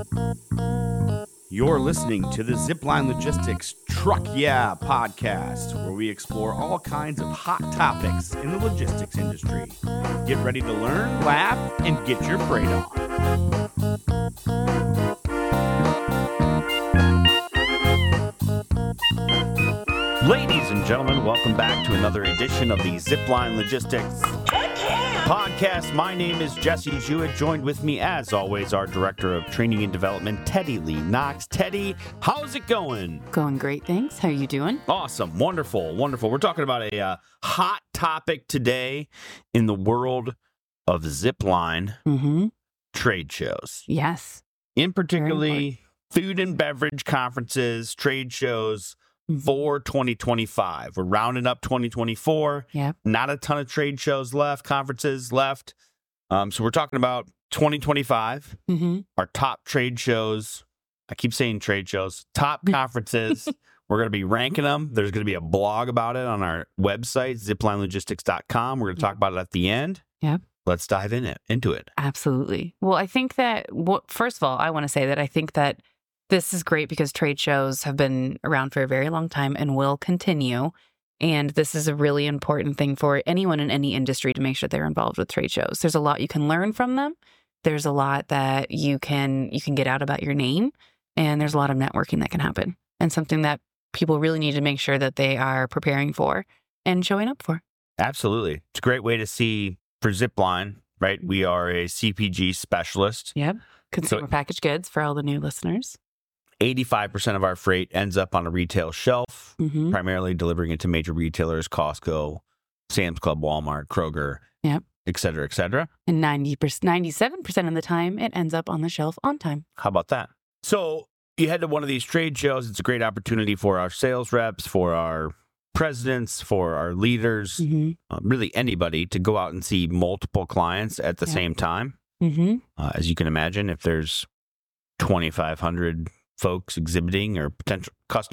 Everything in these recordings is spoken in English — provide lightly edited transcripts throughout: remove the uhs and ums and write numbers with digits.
You're listening to the Zipline Logistics Truck Yeah podcast, where we explore all kinds of hot topics in the logistics industry. Get ready to learn, laugh, and get your freight on. Ladies and gentlemen, welcome back to another edition of the Zipline Logistics podcast. My name is Jesse Jewett. Joined with me, as always, our Director of Training and Development, Teddy Lee Knox. Teddy, how's it going? Going great, thanks. How are you doing? Awesome. Wonderful. Wonderful. We're talking about a hot topic today in the world of Zipline trade shows. Yes. In particularly, food and beverage conferences, trade shows for 2025. We're rounding up 2024. Yep. Not a ton of trade shows left, conferences left. So we're talking about 2025, our top trade shows. I keep saying trade shows, top conferences. We're going to be ranking them. There's going to be a blog about it on our website, ziplinelogistics.com. We're going to talk about it at the end. Yep. Let's dive into it. Absolutely. Well, I think that, first of all, I want to say that I think that this is great because trade shows have been around for a very long time and will continue. And this is a really important thing for anyone in any industry to make sure they're involved with trade shows. There's a lot you can learn from them. There's a lot that you can get out about your name. And there's a lot of networking that can happen. And something that people really need to make sure that they are preparing for and showing up for. Absolutely. It's a great way to see for Zipline, right? We are a CPG specialist. Yep. Consumer packaged goods for all the new listeners. 85% of our freight ends up on a retail shelf, primarily delivering it to major retailers, Costco, Sam's Club, Walmart, Kroger, et cetera, et cetera. And 97% of the time, it ends up on the shelf on time. How about that? So you head to one of these trade shows. It's a great opportunity for our sales reps, for our presidents, for our leaders, really anybody to go out and see multiple clients at the same time. As you can imagine, if there's 2,500 folks exhibiting or potential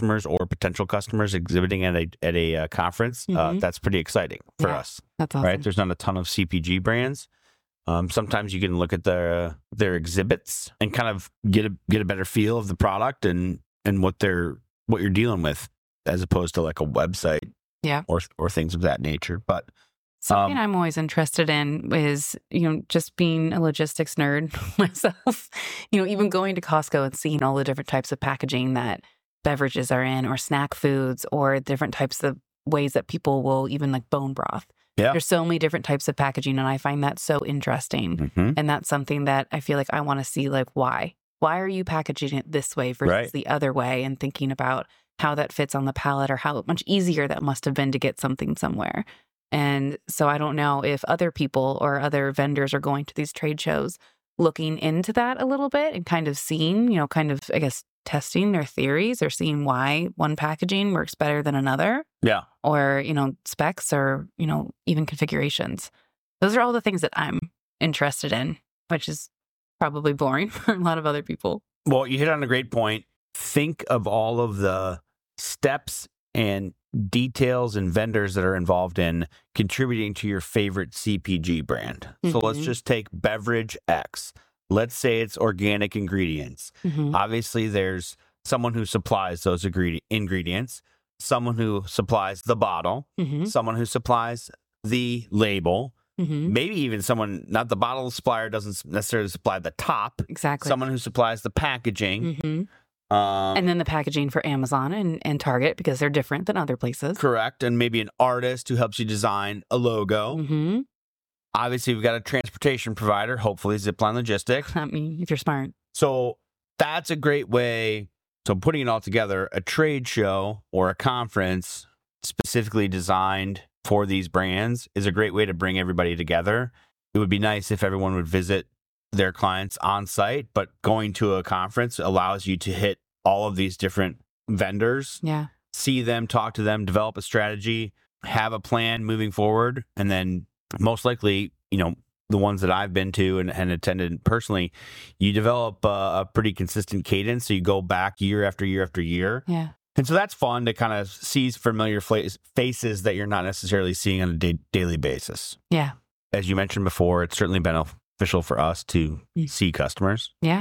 customers exhibiting at a conference, that's pretty exciting for us. That's awesome. Right? There's not a ton of CPG brands. Sometimes you can look at their exhibits and kind of get a better feel of the product and what you're dealing with, as opposed to like a website or things of that nature. But something I'm always interested in is, just being a logistics nerd myself, even going to Costco and seeing all the different types of packaging that beverages are in, or snack foods, or different types of ways that people will even like bone broth. Yeah. There's so many different types of packaging, and I find that so interesting. And that's something that I feel like I want to see, like, why? Why are you packaging it this way versus the other way, and thinking about how that fits on the pallet, or how much easier that must have been to get something somewhere. And so I don't know if other people or other vendors are going to these trade shows looking into that a little bit and kind of seeing, I guess, testing their theories or seeing why one packaging works better than another. Yeah. Or, specs or, even configurations. Those are all the things that I'm interested in, which is probably boring for a lot of other people. Well, you hit on a great point. Think of all of the steps and details and vendors that are involved in contributing to your favorite CPG brand. So let's just take beverage X. Let's say it's organic ingredients. Obviously, there's someone who supplies those ingredients, someone who supplies the bottle, someone who supplies the label, maybe even someone, not the bottle supplier doesn't necessarily supply the top. Exactly. Someone who supplies the packaging. And then the packaging for Amazon and Target, because they're different than other places. Correct. And maybe an artist who helps you design a logo. Obviously, we've got a transportation provider, hopefully Zipline Logistics. I mean, if you're smart. So that's a great way. So putting it all together, a trade show or a conference specifically designed for these brands is a great way to bring everybody together. It would be nice if everyone would visit their clients on site, but going to a conference allows you to hit all of these different vendors, see them, talk to them, develop a strategy, have a plan moving forward. And then most likely, the ones that I've been to and attended personally, you develop a pretty consistent cadence. So you go back year after year after year. Yeah. And so that's fun to kind of see familiar faces that you're not necessarily seeing on a daily basis. Yeah. As you mentioned before, it's certainly beneficial for us to see customers. Yeah.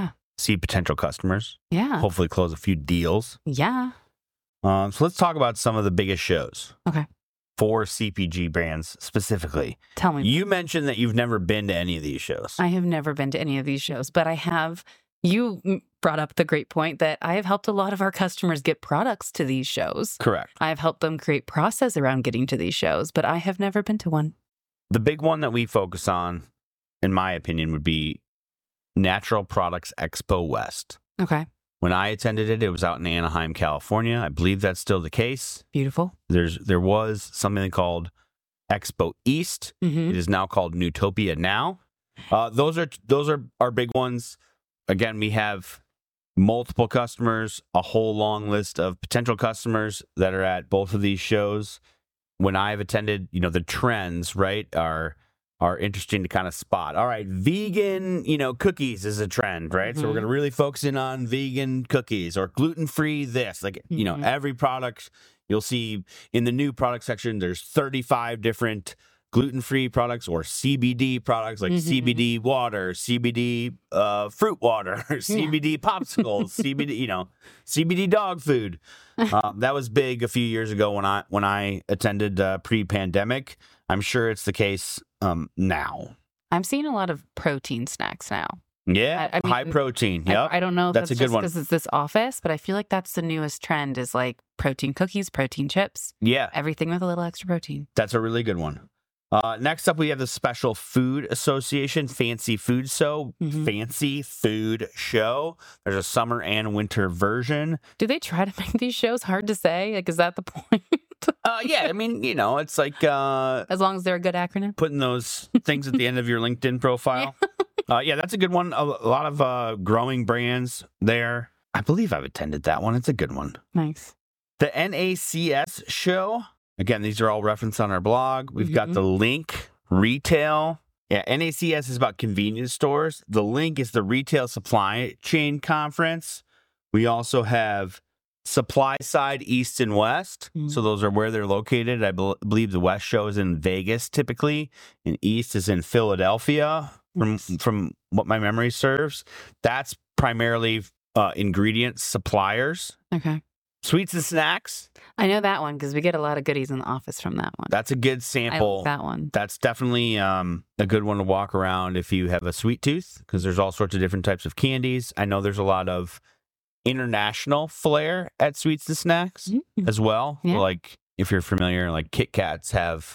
see potential customers, Yeah. hopefully close a few deals. Yeah. So let's talk about some of the biggest shows. Okay. For CPG brands specifically. Tell me. You mentioned that you've never been to any of these shows. I have never been to any of these shows, but I have. You brought up the great point that I have helped a lot of our customers get products to these shows. Correct. I have helped them create process around getting to these shows, but I have never been to one. The big one that we focus on, in my opinion, would be Natural Products Expo West. Okay. When I attended it, it was out in Anaheim, California. I believe that's still the case. Beautiful. There was something called Expo East. Mm-hmm. It is now called Newtopia Now. Those are our big ones. Again, we have multiple customers, a whole long list of potential customers that are at both of these shows. When I've attended, the trends, right, are interesting to kind of spot. All right, vegan, cookies is a trend, right? So we're going to really focus in on vegan cookies or gluten-free this. Like, every product you'll see in the new product section, there's 35 different gluten-free products or CBD products like CBD water, CBD fruit water, CBD popsicles, CBD dog food. That was big a few years ago when I attended pre-pandemic. I'm sure it's the case now. I'm seeing a lot of protein snacks now. Yeah, I mean, high protein. Yep. I don't know if that's a good one because it's this office, but I feel like that's the newest trend is like protein cookies, protein chips. Yeah, everything with a little extra protein. That's a really good one. Next up, we have the Special Food Association Fancy Food Show. Fancy Food Show. There's a summer and winter version. Do they try to make these shows hard to say? Like, is that the point? Yeah, I mean, it's like as long as they're a good acronym, putting those things at the end of your LinkedIn profile. Yeah, that's a good one. A lot of growing brands there. I believe I've attended that one. It's a good one. Nice. The NACS show. Again, these are all referenced on our blog. We've got the link, retail. Yeah, NACS is about convenience stores. The link is the Retail Supply Chain Conference. We also have Supply Side East and West. So those are where they're located. I believe the West show is in Vegas typically, and East is in Philadelphia from what my memory serves. That's primarily ingredient suppliers. Okay. Sweets and snacks. I know that one because we get a lot of goodies in the office from that one. That's a good sample. I like that one. That's definitely a good one to walk around if you have a sweet tooth because there's all sorts of different types of candies. I know there's a lot of international flair at Sweets and Snacks as well. Yeah. Like if you're familiar, like Kit Kats have,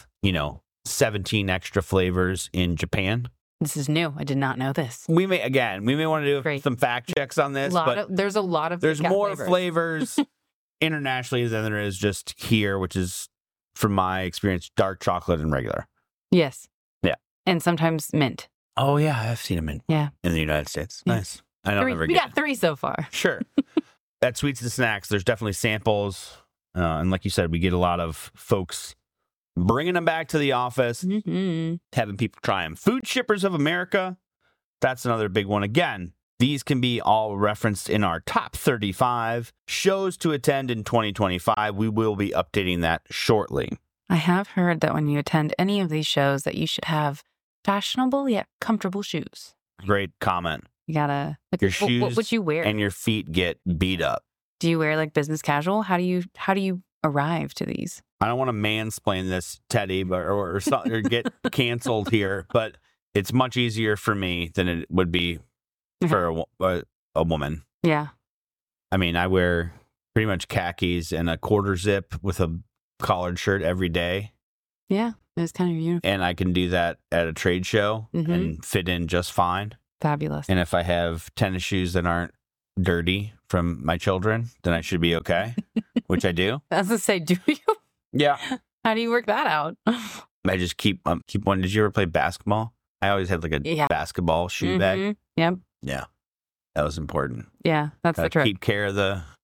17 extra flavors in Japan. This is new. I did not know this. We may want to do some fact checks on this, there's a lot of there's more flavors internationally than there is just here, which is, from my experience, dark chocolate and regular. Yes. Yeah. And sometimes mint. Oh, yeah. I've seen them in the United States. Yeah. Nice. I don't ever We got 3 so far. Sure. At Sweets and Snacks, there's definitely samples. And like you said, we get a lot of folks bringing them back to the office, having people try them. Food Shippers of America. That's another big one. Again, these can be all referenced in our top 35 shows to attend in 2025. We will be updating that shortly. I have heard that when you attend any of these shows that you should have fashionable yet comfortable shoes. Great comment. You gotta your shoes what would you wear? And your feet get beat up. Do you wear like business casual? How do you arrive to these? I don't want to mansplain this, Teddy, or get canceled here, but it's much easier for me than it would be for a woman. Yeah. I mean, I wear pretty much khakis and a quarter zip with a collared shirt every day. Yeah, it's kind of uniform. And I can do that at a trade show and fit in just fine. Fabulous. And if I have tennis shoes that aren't dirty from my children, then I should be okay, which I do. I was going to say, do you? Yeah. How do you work that out? I just keep one. Did you ever play basketball? I always had like a basketball shoe bag. Yep. Yeah. That was important. Yeah, that's the trick. Take care of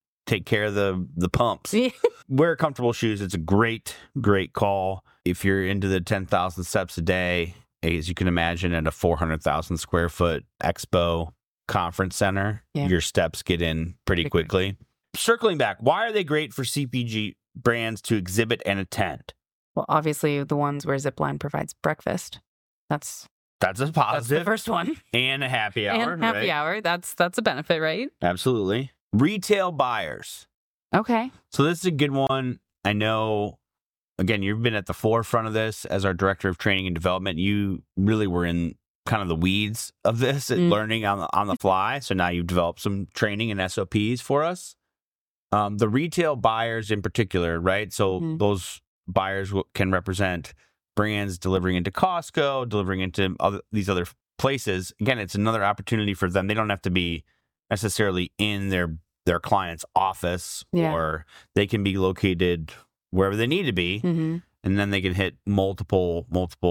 the pumps. Wear comfortable shoes. It's a great call. If you're into the 10,000 steps a day, as you can imagine, at a 400,000 square foot expo conference center, your steps get in pretty quickly. Circling back, why are they great for CPG brands to exhibit and attend? Well, obviously the ones where Zipline provides breakfast. That's That's a That's positive. the first one. And a happy hour. And happy right? hour. That's a benefit, right? Absolutely. Retail buyers. Okay. So this is a good one. I know, again, you've been at the forefront of this as our director of training and development. You really were in kind of the weeds of this and learning on the fly. So now you've developed some training and SOPs for us. The retail buyers in particular, right? So those buyers can represent brands delivering into Costco, delivering into these other places. Again, it's another opportunity for them. They don't have to be necessarily in their client's office, or they can be located wherever they need to be, and then they can hit multiple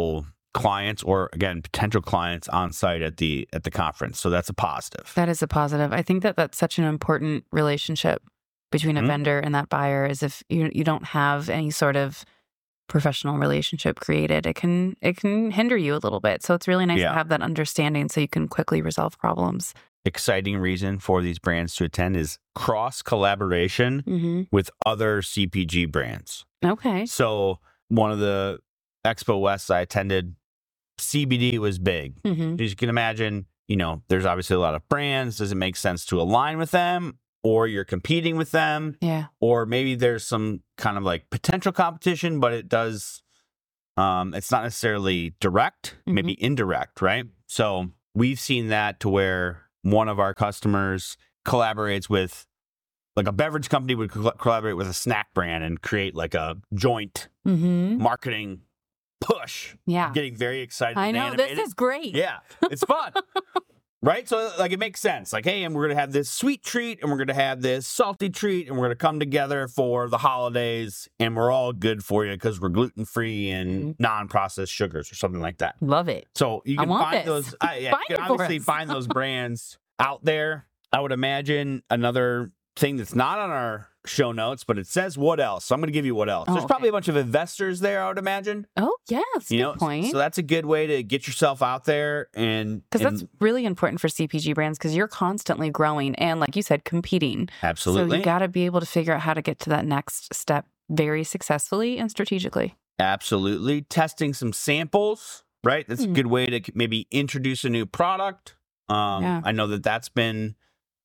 clients, or again, potential clients on site at the conference. So that's a positive. That is a positive. I think that that's such an important relationship between a vendor and that buyer. Is if you don't have any sort of professional relationship created, it can hinder you a little bit. So it's really nice to have that understanding so you can quickly resolve problems. Exciting reason for these brands to attend is cross collaboration with other CPG brands. Okay. So one of the Expo Wests I attended, CBD was big. As you can imagine, there's obviously a lot of brands. Does it make sense to align with them? Or you're competing with them? Yeah. Or maybe there's some kind of like potential competition, but it does, it's not necessarily direct, maybe indirect, right? So we've seen that to where one of our customers collaborates with, like a beverage company would collaborate with a snack brand and create like a joint marketing push. Yeah. Getting very excited. I and know. animated. This is great. Yeah. It's fun. Right? So like it makes sense. Like, hey, and we're going to have this sweet treat and we're going to have this salty treat and we're going to come together for the holidays and we're all good for you because we're gluten-free and non-processed sugars or something like that. Love it. So you can find those. You can obviously us. find those brands out there. I would imagine another thing that's not on our show notes, but it says what else. So I'm going to give you what else. There's probably a bunch of investors there, I would imagine. Oh, yes. Good point. So that's a good way to get yourself out there. Because that's really important for CPG brands because you're constantly growing and, like you said, competing. Absolutely. So you got to be able to figure out how to get to that next step very successfully and strategically. Absolutely. Testing some samples, right? That's a good way to maybe introduce a new product. I know that's been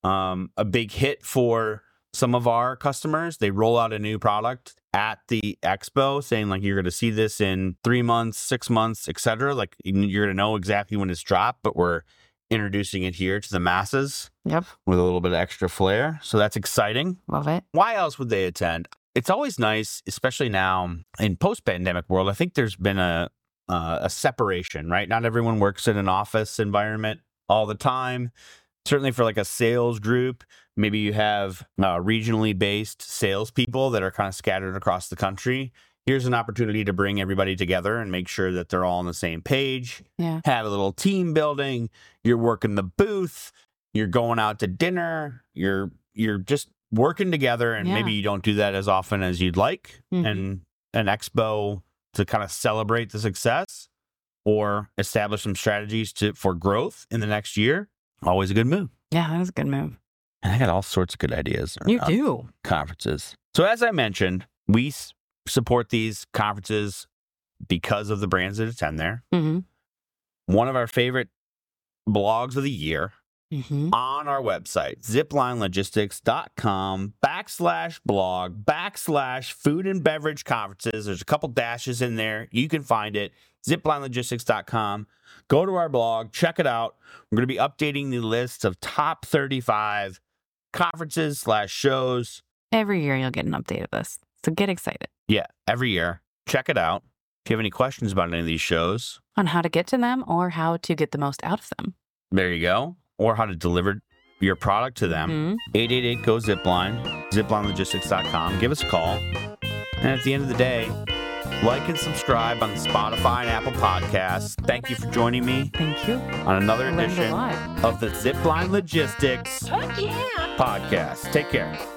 a big hit for some of our customers. They roll out a new product at the expo saying like, you're going to see this in 3 months, 6 months, etc. Like you're going to know exactly when it's dropped, but we're introducing it here to the masses. Yep. With a little bit of extra flair. So that's exciting. Love it. Why else would they attend? It's always nice, especially now in post-pandemic world. I think there's been a separation, right? Not everyone works in an office environment all the time. Certainly for like a sales group, maybe you have regionally based salespeople that are kind of scattered across the country. Here's an opportunity to bring everybody together and make sure that they're all on the same page. Yeah. Have a little team building. You're working the booth. You're going out to dinner. You're just working together, and maybe you don't do that as often as you'd like. And an expo to kind of celebrate the success or establish some strategies for growth in the next year. Always a good move. Yeah, that was a good move. And I got all sorts of good ideas. You do. Conferences. So as I mentioned, we support these conferences because of the brands that attend there. One of our favorite blogs of the year on our website, ziplinelegistics.com/blog/food and beverage conferences. There's a couple dashes in there. You can find it. ziplinelegistics.com. Go to our blog, check it out. We're going to be updating the list of top 35 conferences/shows. Every year you'll get an update of this. So get excited. Yeah, every year. Check it out. If you have any questions about any of these shows, on how to get to them or how to get the most out of them, there you go. Or how to deliver your product to them. 888-GO-ZIPLINE, ziplinelegistics.com. Give us a call. And at the end of the day, like and subscribe on Spotify and Apple Podcasts. Thank you for joining me. Thank you. On another edition of the Zipline Logistics podcast. Take care.